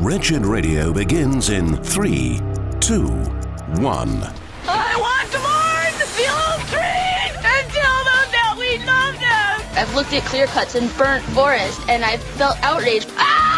Wretched Radio begins in 3, 2, 1. I want to mourn the old trees and tell them that we love them. I've looked at clear cuts and burnt forest, and I've felt outraged.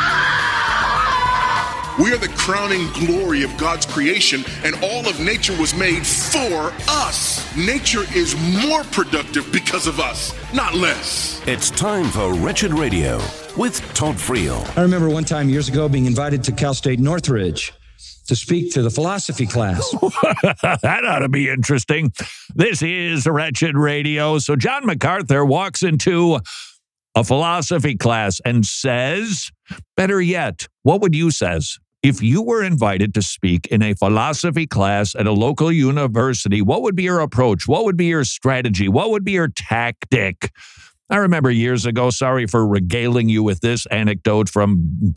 We are the crowning glory of God's creation, and all of nature was made for us. Nature is more productive because of us, not less. It's time for Wretched Radio with Todd Friel. I remember one time years ago being invited to Cal State Northridge to speak to the philosophy class. That ought to be interesting. This is Wretched Radio. So John MacArthur walks into a philosophy class and says, better yet, what would you says? If you were invited to speak in a philosophy class at a local university, what would be your approach? What would be your strategy? What would be your tactic? I remember years ago, sorry for regaling you with this anecdote from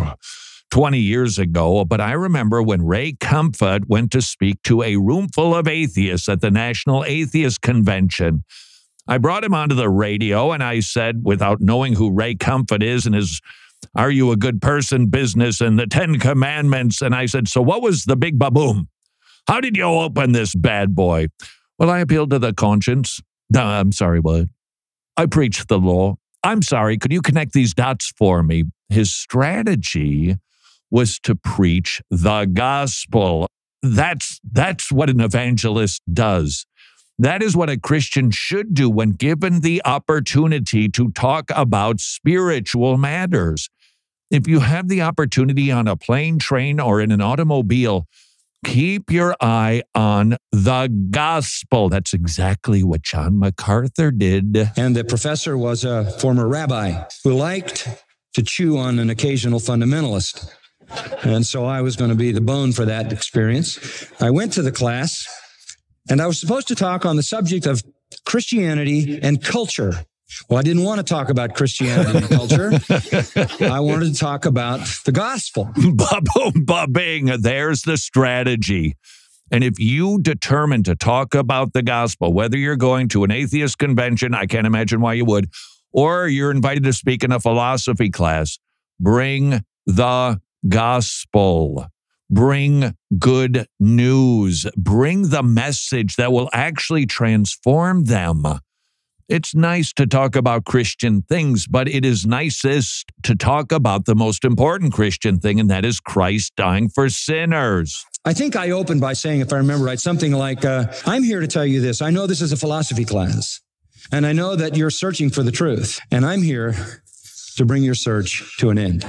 20 years ago, but I remember when Ray Comfort went to speak to a room full of atheists at the National Atheist Convention. I brought him onto the radio and I said, without knowing who Ray Comfort is and his "Are you a good person?" business and the 10 Commandments, and I said, so what was the big baboom? How did you open this bad boy? Well, I appealed to the conscience. I'm sorry, what? I preached the law. I'm sorry, could you connect these dots for me? His strategy was to preach the gospel. That's what an evangelist does. That is what a Christian should do when given the opportunity to talk about spiritual matters. If you have the opportunity on a plane, train, or in an automobile, keep your eye on the gospel. That's exactly what John MacArthur did. And the professor was a former rabbi who liked to chew on an occasional fundamentalist. And so I was going to be the bone for that experience. I went to the class, and I was supposed to talk on the subject of Christianity and culture. Well, I didn't want to talk about Christianity and culture. I wanted to talk about the gospel. Ba-boom, ba-bing. There's the strategy. And if you determine to talk about the gospel, whether you're going to an atheist convention, I can't imagine why you would, or you're invited to speak in a philosophy class, bring the gospel. Bring good news. Bring the message that will actually transform them. It's nice to talk about Christian things, but it is nicest to talk about the most important Christian thing, and that is Christ dying for sinners. I think I opened by saying, if I remember right, something like, I'm here to tell you this. I know this is a philosophy class, and I know that you're searching for the truth, and I'm here to bring your search to an end.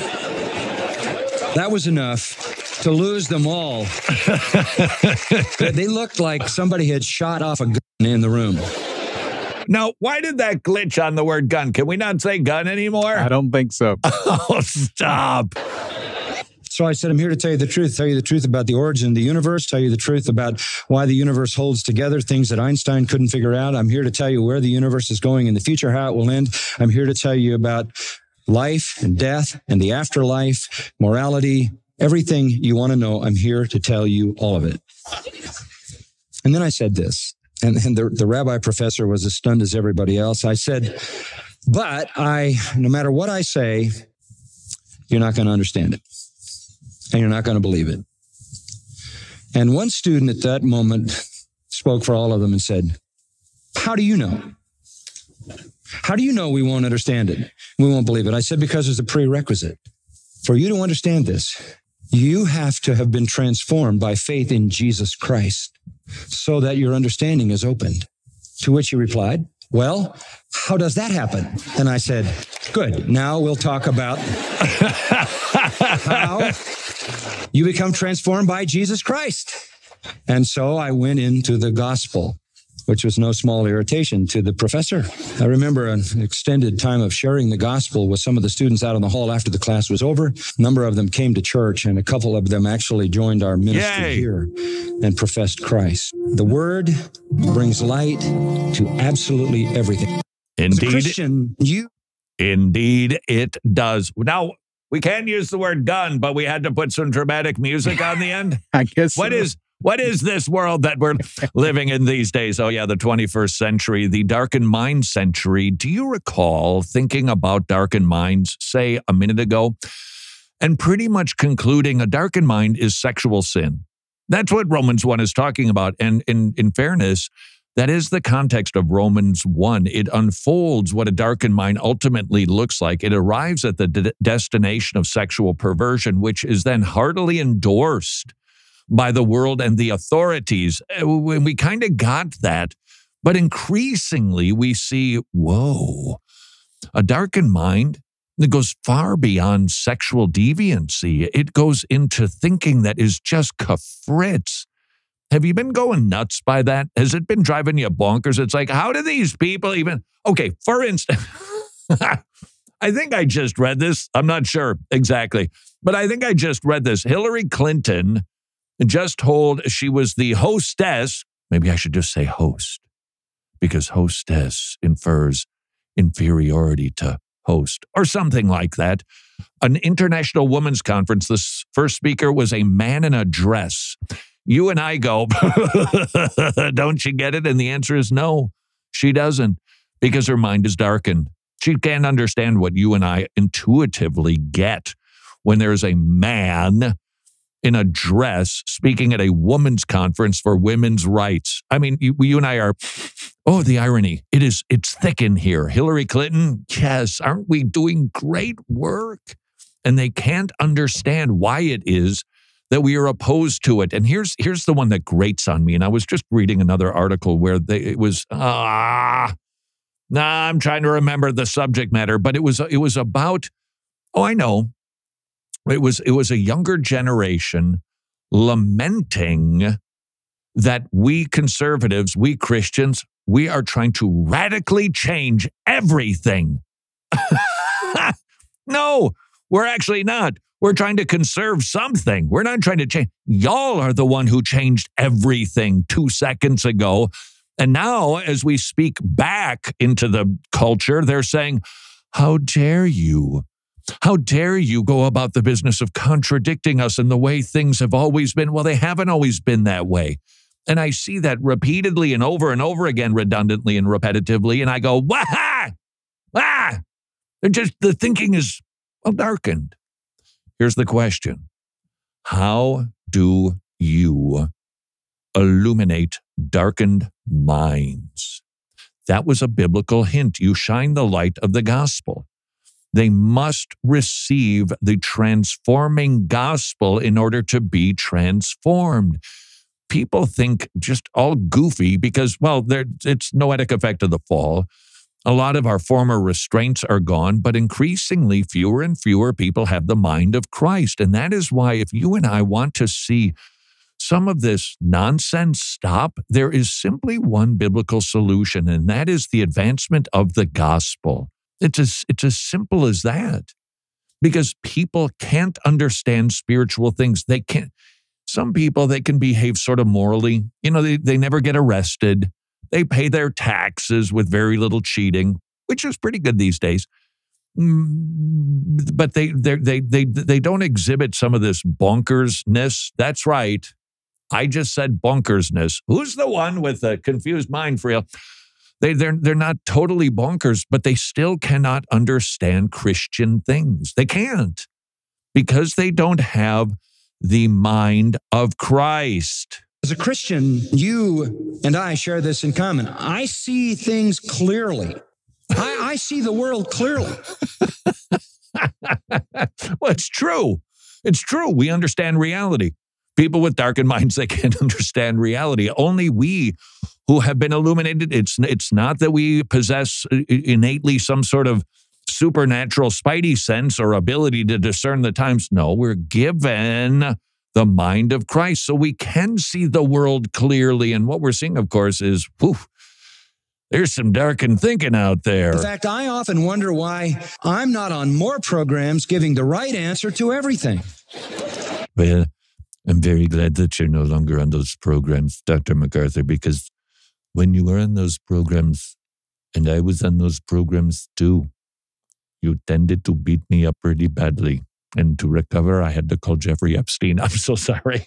That was enough to lose them all. They looked like somebody had shot off a gun in the room. Now, why did that glitch on the word gun? Can we not say gun anymore? I don't think so. Oh, stop. So I said, I'm here to tell you the truth about the origin of the universe, tell you the truth about why the universe holds together, things that Einstein couldn't figure out. I'm here to tell you where the universe is going in the future, how it will end. I'm here to tell you about life and death and the afterlife, morality, everything you want to know. I'm here to tell you all of it. And then I said this, and the rabbi professor was as stunned as everybody else. I said, but no matter what I say, you're not going to understand it, and you're not going to believe it. And one student at that moment spoke for all of them and said, how do you know? How do you know we won't understand it? We won't believe it. I said, because there's a prerequisite. For you to understand this, you have to have been transformed by faith in Jesus Christ so that your understanding is opened. To which he replied, well, how does that happen? And I said, good. Now we'll talk about how you become transformed by Jesus Christ. And so I went into the gospel, which was no small irritation to the professor. I remember an extended time of sharing the gospel with some of the students out in the hall after the class was over. A number of them came to church, and a couple of them actually joined our ministry here and professed Christ. The word brings light to absolutely everything. Indeed. As a Christian, Indeed, it does. Now, we can use the word gun, but we had to put some dramatic music on the end. I guess What is this world that we're living in these days? Oh, yeah, the 21st century, the darkened mind century. Do you recall thinking about darkened minds, say, a minute ago? and pretty much concluding a darkened mind is sexual sin. That's what Romans 1 is talking about. And in fairness, that is the context of Romans 1. It unfolds what a darkened mind ultimately looks like. It arrives at the destination of sexual perversion, which is then heartily endorsed by the world and the authorities. We kind of got that. But increasingly, we see, whoa, a darkened mind that goes far beyond sexual deviancy. It goes into thinking that is just kafritz. Have you been going nuts by that? Has it been driving you bonkers? It's like, how do these people even... Okay, for instance, I think I just read this. I'm not sure exactly, but I think I just read this. Hillary Clinton just told she was the hostess. Maybe I should just say host, because hostess infers inferiority to host or something like that. An international women's conference. The first speaker was a man in a dress. You and I go, don't you get it? And the answer is no, she doesn't, because her mind is darkened. She can't understand what you and I intuitively get when there's a man in a dress speaking at a women's conference for women's rights. I mean, you and I are, oh, the irony. It's thick in here. Hillary Clinton, yes, aren't we doing great work? And they can't understand why it is that we are opposed to it. And here's the one that grates on me. And I was just reading another article where I'm trying to remember the subject matter, but it was about, oh, I know. It was a younger generation lamenting that we conservatives, we Christians, we are trying to radically change everything. No, we're actually not. We're trying to conserve something. We're not trying to change. Y'all are the one who changed everything 2 seconds ago. And now, as we speak back into the culture, they're saying, how dare you? How dare you go about the business of contradicting us in the way things have always been? Well, they haven't always been that way. And I see that repeatedly and over again, redundantly and repetitively. And I go, wah! The thinking is darkened. Here's the question. How do you illuminate darkened minds? That was a biblical hint. You shine the light of the gospel. They must receive the transforming gospel in order to be transformed. People think just all goofy because, well, it's noetic effect of the fall. A lot of our former restraints are gone, but increasingly fewer and fewer people have the mind of Christ. And that is why if you and I want to see some of this nonsense stop, there is simply one biblical solution, and that is the advancement of the gospel. It's as simple as that, because people can't understand spiritual things. They can't. Some people, they can behave sort of morally. You know, they never get arrested. They pay their taxes with very little cheating, which is pretty good these days. But they don't exhibit some of this bonkersness. That's right. I just said bonkersness. Who's the one with a confused mind, Friel? They're not totally bonkers, but they still cannot understand Christian things. They can't, because they don't have the mind of Christ. As a Christian, you and I share this in common. I see things clearly. I see the world clearly. Well, it's true. It's true. We understand reality. People with darkened minds, they can't understand reality. Only we who have been illuminated, it's not that we possess innately some sort of supernatural spidey sense or ability to discern the times. No, we're given the mind of Christ so we can see the world clearly. And what we're seeing, of course, is, there's some darkened thinking out there. In fact, I often wonder why I'm not on more programs giving the right answer to everything. Well, I'm very glad that you're no longer on those programs, Dr. MacArthur, because when you were on those programs, and I was on those programs too, you tended to beat me up pretty badly. And to recover, I had to call Jeffrey Epstein. I'm so sorry.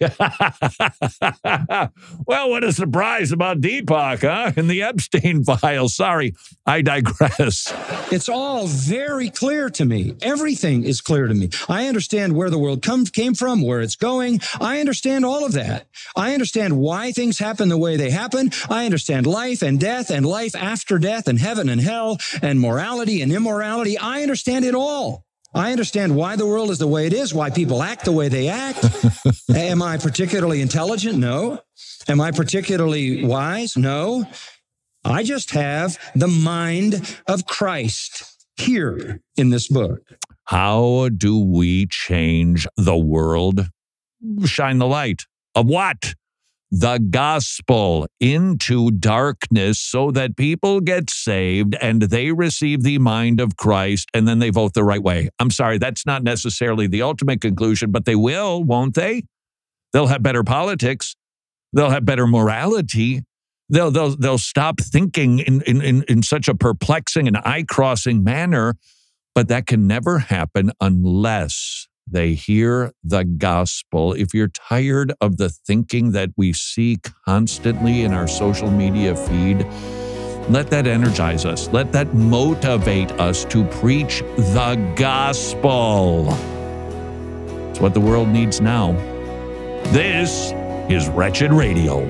Well, what a surprise about Deepak, huh? In the Epstein files. Sorry, I digress. It's all very clear to me. Everything is clear to me. I understand where the world came from, where it's going. I understand all of that. I understand why things happen the way they happen. I understand life and death and life after death and heaven and hell and morality and immorality. I understand it all. I understand why the world is the way it is, why people act the way they act. Am I particularly intelligent? No. Am I particularly wise? No. I just have the mind of Christ here in this book. How do we change the world? Shine the light of what? The gospel into darkness so that people get saved and they receive the mind of Christ and then they vote the right way. I'm sorry, that's not necessarily the ultimate conclusion, but they will, won't they? They'll have better politics. They'll have better morality. They'll stop thinking in such a perplexing and eye-crossing manner, but that can never happen unless they hear the gospel. If you're tired of the thinking that we see constantly in our social media feed, let that energize us. Let that motivate us to preach the gospel. It's what the world needs now. This is Wretched Radio.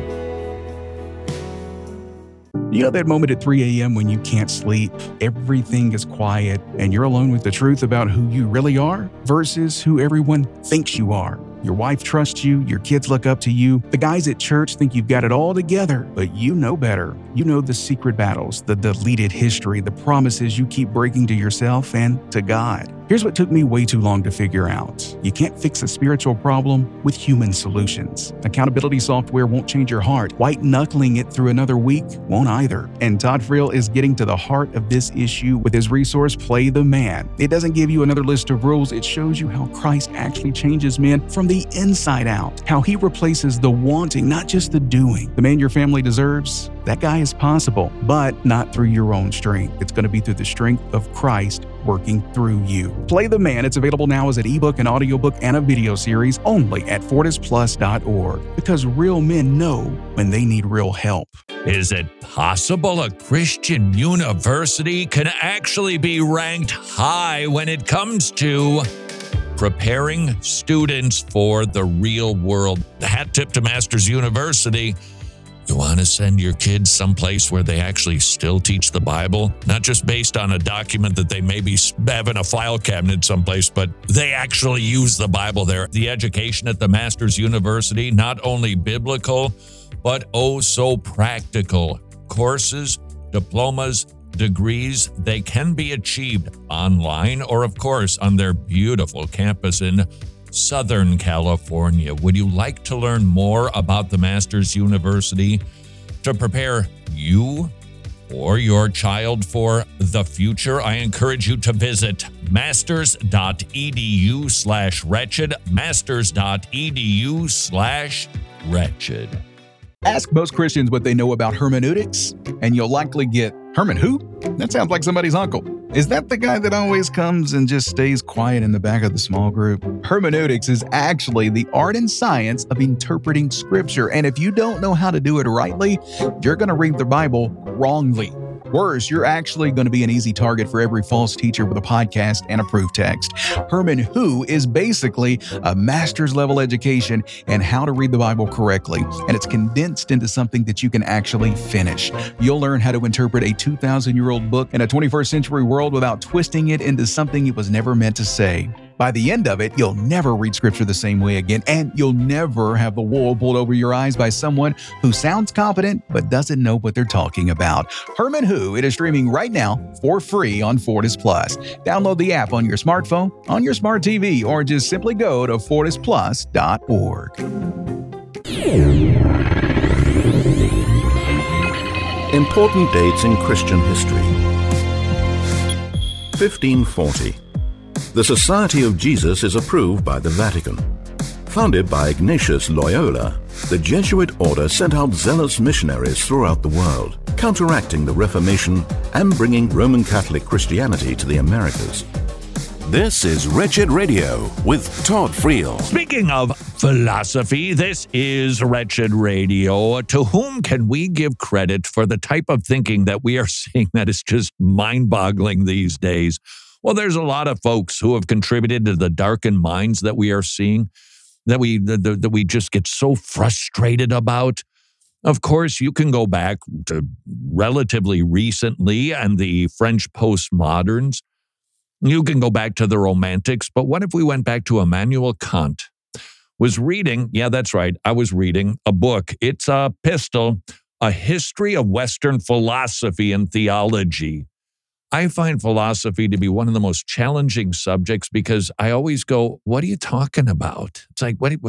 You know that moment at 3 a.m. when you can't sleep, everything is quiet, and you're alone with the truth about who you really are versus who everyone thinks you are. Your wife trusts you, your kids look up to you, the guys at church think you've got it all together, but you know better. You know the secret battles, the deleted history, the promises you keep breaking to yourself and to God. Here's what took me way too long to figure out. You can't fix a spiritual problem with human solutions. Accountability software won't change your heart. White-knuckling it through another week won't either. And Todd Friel is getting to the heart of this issue with his resource, Play the Man. It doesn't give you another list of rules. It shows you how Christ actually changes men from the inside out, how he replaces the wanting, not just the doing. The man your family deserves, that guy is possible, but not through your own strength. It's going to be through the strength of Christ working through you. Play the Man. It's available now as an ebook, an audiobook, and a video series only at FortisPlus.org, because real men know when they need real help. Is it possible a Christian university can actually be ranked high when it comes to preparing students for the real world? The hat tip to Masters University. You want to send your kids someplace where they actually still teach the Bible, not just based on a document that they maybe have in a file cabinet someplace, but they actually use the Bible there. The education at the Masters University, not only biblical, but oh so practical. Courses, diplomas, degrees, they can be achieved online or, of course, on their beautiful campus in Southern California. Would you like to learn more about the Masters University to prepare you or your child for the future? I encourage you to visit masters.edu/wretched, masters.edu/wretched. Ask most Christians what they know about hermeneutics, and you'll likely get, Herman who? That sounds like somebody's uncle. Is that the guy that always comes and just stays quiet in the back of the small group? Hermeneutics is actually the art and science of interpreting Scripture, and if you don't know how to do it rightly, you're going to read the Bible wrongly. Worse, you're actually going to be an easy target for every false teacher with a podcast and a proof text. Herman Who is basically a master's level education in how to read the Bible correctly, and it's condensed into something that you can actually finish. You'll learn how to interpret a 2,000-year-old book in a 21st century world without twisting it into something it was never meant to say. By the end of it, you'll never read Scripture the same way again, and you'll never have the wool pulled over your eyes by someone who sounds competent but doesn't know what they're talking about. Herman Who, it is streaming right now for free on Fortis Plus. Download the app on your smartphone, on your smart TV, or just simply go to FortisPlus.org. Important dates in Christian history. 1540. The Society of Jesus is approved by the Vatican. Founded by Ignatius Loyola, the Jesuit order sent out zealous missionaries throughout the world, counteracting the Reformation and bringing Roman Catholic Christianity to the Americas. This is Wretched Radio with Todd Friel. Speaking of philosophy, this is Wretched Radio. To whom can we give credit for the type of thinking that we are seeing that is just mind-boggling these days? Well, there's a lot of folks who have contributed to the darkened minds that we are seeing, that we just get so frustrated about. Of course, you can go back to relatively recently and the French postmoderns. You can go back to the Romantics, but what if we went back to Immanuel Kant? Was reading, yeah, that's right, I was reading a book. It's a epistle, A History of Western Philosophy and Theology. I find philosophy to be one of the most challenging subjects because I always go, what are you talking about? It's like, what do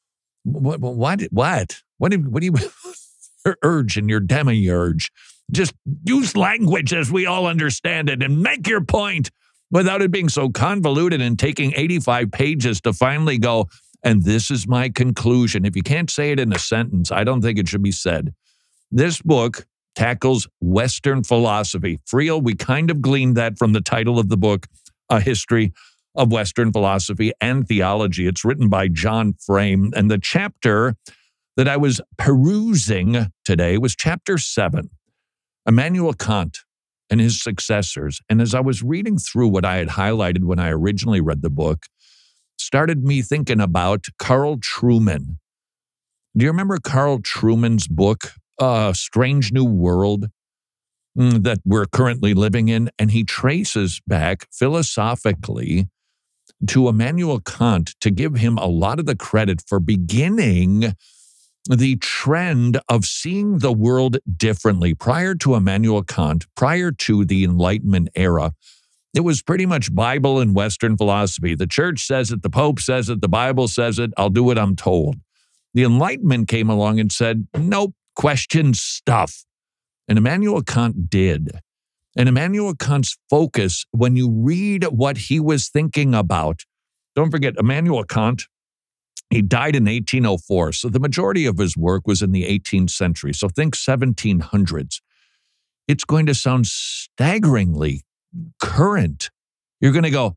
you urge in your demiurge? Just use language as we all understand it and make your point without it being so convoluted and taking 85 pages to finally go, and this is my conclusion. If you can't say it in a sentence, I don't think it should be said. This book tackles Western philosophy. Friel, we kind of gleaned that from the title of the book, A History of Western Philosophy and Theology. It's written by John Frame, and the chapter that I was perusing today was chapter 7, Immanuel Kant and his successors. And as I was reading through what I had highlighted when I originally read the book, started me thinking about Carl Trueman. Do you remember Carl Trueman's book, Strange New World, that we're currently living in? And he traces back philosophically to Immanuel Kant to give him a lot of the credit for beginning the trend of seeing the world differently. Prior to Immanuel Kant, prior to the Enlightenment era, it was pretty much Bible and Western philosophy. The church says it, the Pope says it, the Bible says it, I'll do what I'm told. The Enlightenment came along and said, nope, question stuff. And Immanuel Kant did. And Immanuel Kant's focus, when you read what he was thinking about, don't forget, Immanuel Kant, he died in 1804, so the majority of his work was in the 18th century. So think 1700s. It's going to sound staggeringly current. You're going to go,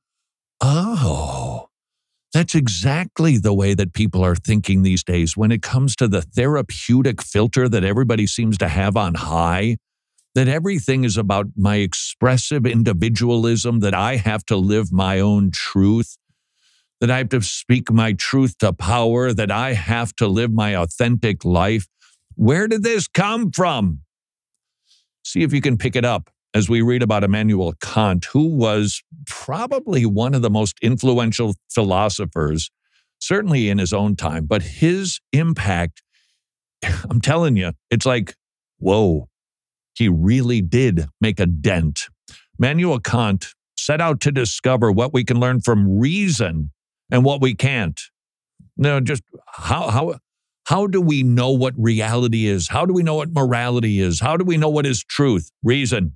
oh, that's exactly the way that people are thinking these days when it comes to the therapeutic filter that everybody seems to have on high, that everything is about my expressive individualism, that I have to live my own truth, that I have to speak my truth to power, that I have to live my authentic life. Where did this come from? See if you can pick it up as we read about Immanuel Kant, who was probably one of the most influential philosophers, certainly in his own time, but his impact, I'm telling you, it's like, whoa, he really did make a dent. Immanuel Kant set out to discover what we can learn from reason and what we can't. No, just how do we know what reality is? How do we know what morality is? How do we know what is truth? Reason,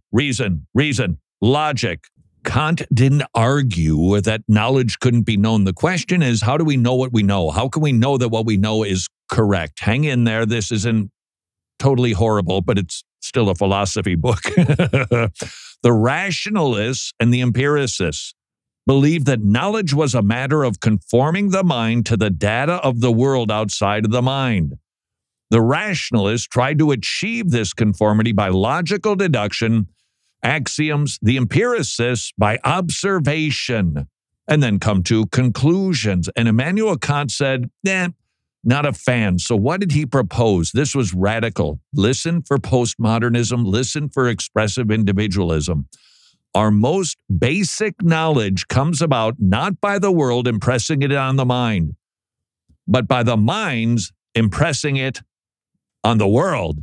logic. Kant didn't argue that knowledge couldn't be known. The question is, how do we know what we know? How can we know that what we know is correct? Hang in there. This isn't totally horrible, but it's still a philosophy book. The rationalists and the empiricists believed that knowledge was a matter of conforming the mind to the data of the world outside of the mind. The rationalists tried to achieve this conformity by logical deduction, axioms, the empiricists by observation, and then come to conclusions. And Immanuel Kant said, not a fan. So what did he propose? This was radical. Listen for postmodernism, listen for expressive individualism. Our most basic knowledge comes about not by the world impressing it on the mind, but by the minds impressing it on the world.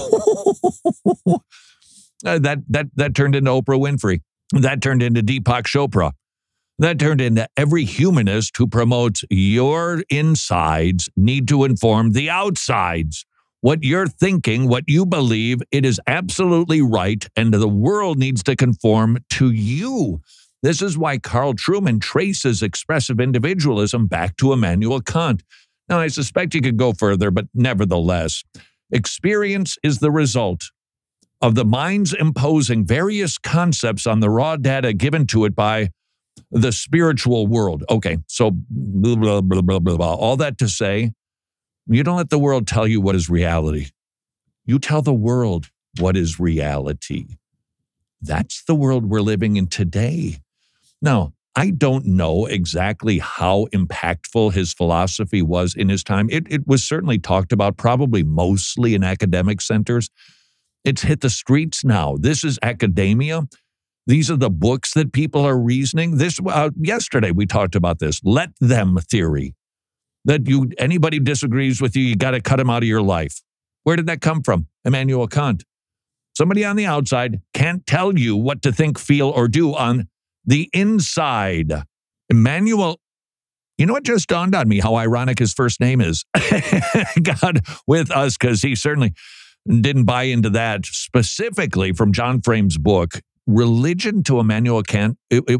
That turned into Oprah Winfrey. That turned into Deepak Chopra. That turned into every humanist who promotes your insides need to inform the outsides. What you're thinking, what you believe, it is absolutely right, and the world needs to conform to you. This is why Carl Trueman traces expressive individualism back to Immanuel Kant. Now, I suspect you could go further, but nevertheless, experience is the result of the mind's imposing various concepts on the raw data given to it by the spiritual world. Okay, so blah, blah, blah, blah, blah, blah. All that to say, you don't let the world tell you what is reality. You tell the world what is reality. That's the world we're living in today. Now, I don't know exactly how impactful his philosophy was in his time. It was certainly talked about, probably mostly in academic centers. It's hit the streets now. This is academia. These are the books that people are reasoning. Yesterday we talked about this. Let them theory. That anybody disagrees with you, you got to cut them out of your life. Where did that come from? Immanuel Kant. Somebody on the outside can't tell you what to think, feel, or do on the inside. Immanuel, you know what just dawned on me? How ironic his first name is. God with us, because he certainly didn't buy into that. Specifically from John Frame's book, Religion to Immanuel Kant.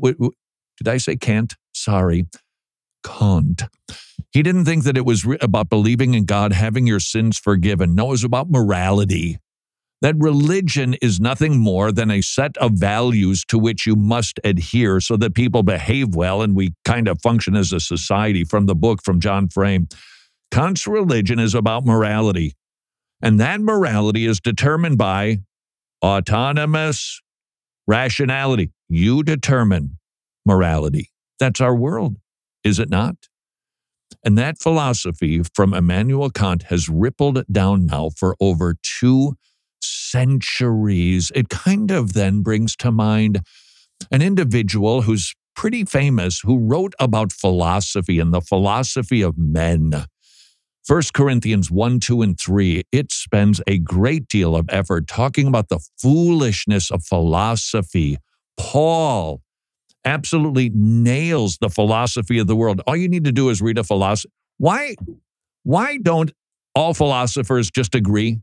Did I say Kant? Sorry. Kant. He didn't think that it was about believing in God, having your sins forgiven. No, it was about morality. That religion is nothing more than a set of values to which you must adhere so that people behave well and we kind of function as a society. From the book from John Frame, Kant's religion is about morality. And that morality is determined by autonomous rationality. You determine morality. That's our world, is it not? And that philosophy from Immanuel Kant has rippled down now for over 2 centuries. It kind of then brings to mind an individual who's pretty famous, who wrote about philosophy and the philosophy of men. 1 Corinthians 1, 2, and 3, it spends a great deal of effort talking about the foolishness of philosophy. Paul absolutely nails the philosophy of the world. All you need to do is read a philosophy. Why don't all philosophers just agree?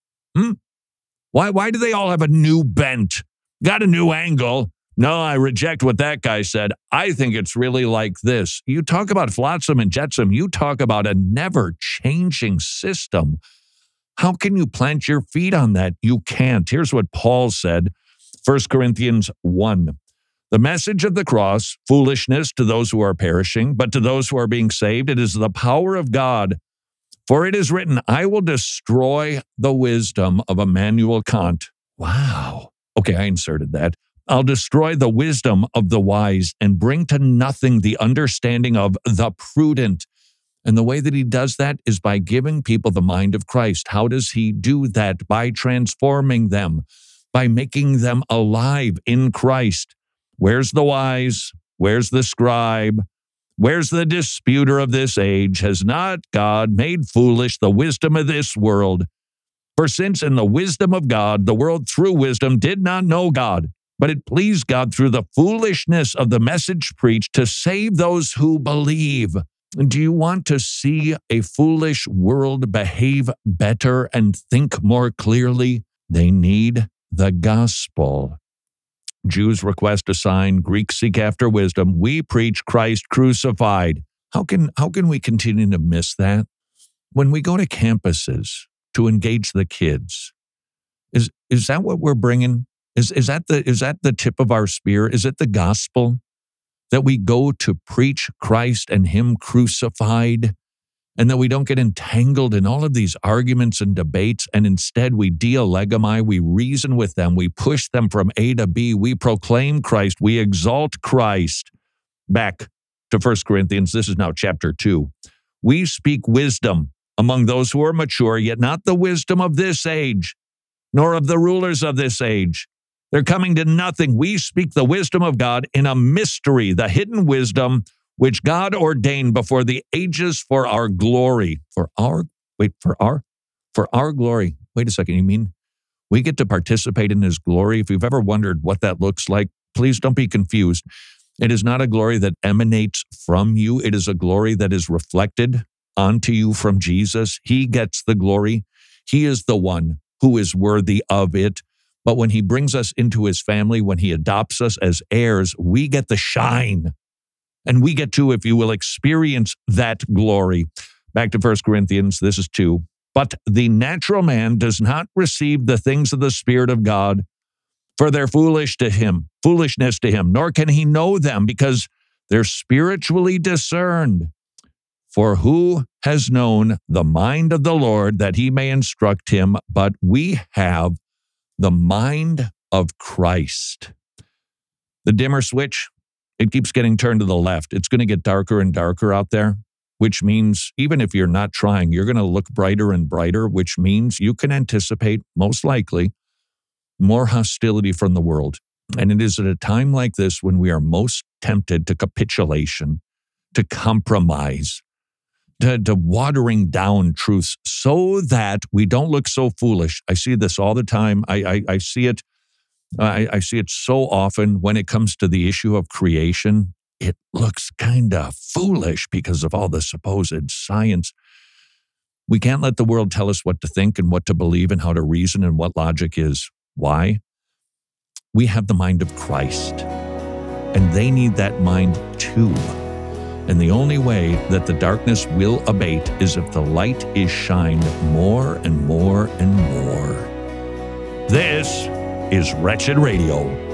Why do they all have a new bent? Got a new angle? No, I reject what that guy said. I think it's really like this. You talk about flotsam and jetsam. You talk about a never-changing system. How can you plant your feet on that? You can't. Here's what Paul said, 1 Corinthians 1. The message of the cross, foolishness to those who are perishing, but to those who are being saved, it is the power of God. For it is written, I will destroy the wisdom of Immanuel Kant. Wow. Okay, I inserted that. I'll destroy the wisdom of the wise and bring to nothing the understanding of the prudent. And the way that he does that is by giving people the mind of Christ. How does he do that? By transforming them, by making them alive in Christ. Where's the wise? Where's the scribe? Where's the disputer of this age? Has not God made foolish the wisdom of this world? For since in the wisdom of God, the world through wisdom did not know God, but it pleased God through the foolishness of the message preached to save those who believe. Do you want to see a foolish world behave better and think more clearly? They need the gospel. Jews request a sign, Greeks seek after wisdom. We preach Christ crucified. How can we continue to miss that? When we go to campuses to engage the kids, is that what we're bringing? Is that the tip of our spear? Is it the gospel that we go to preach Christ and Him crucified, and that we don't get entangled in all of these arguments and debates, and instead we dialegomai, we reason with them, we push them from A to B, we proclaim Christ, we exalt Christ. Back to 1 Corinthians, this is now chapter 2. We speak wisdom among those who are mature, yet not the wisdom of this age, nor of the rulers of this age. They're coming to nothing. We speak the wisdom of God in a mystery, the hidden wisdom which God ordained before the ages for our glory. For our glory. Wait a second, you mean we get to participate in His glory? If you've ever wondered what that looks like, please don't be confused. It is not a glory that emanates from you. It is a glory that is reflected onto you from Jesus. He gets the glory. He is the one who is worthy of it. But when He brings us into His family, when He adopts us as heirs, we get the shine. And we get to, if you will, experience that glory. Back to 1 Corinthians, this is 2. But the natural man does not receive the things of the Spirit of God, for their foolishness to him, nor can he know them because they're spiritually discerned. For who has known the mind of the Lord that he may instruct him? But we have the mind of Christ. The dimmer switch, it keeps getting turned to the left. It's going to get darker and darker out there, which means even if you're not trying, you're going to look brighter and brighter, which means you can anticipate, most likely, more hostility from the world. And it is at a time like this when we are most tempted to capitulation, to compromise, to watering down truths so that we don't look so foolish. I see this all the time. I see it. I see it so often when it comes to the issue of creation. It looks kind of foolish because of all the supposed science. We can't let the world tell us what to think and what to believe and how to reason and what logic is. Why? We have the mind of Christ, and they need that mind too. And the only way that the darkness will abate is if the light is shined more and more and more. This is Wretched Radio.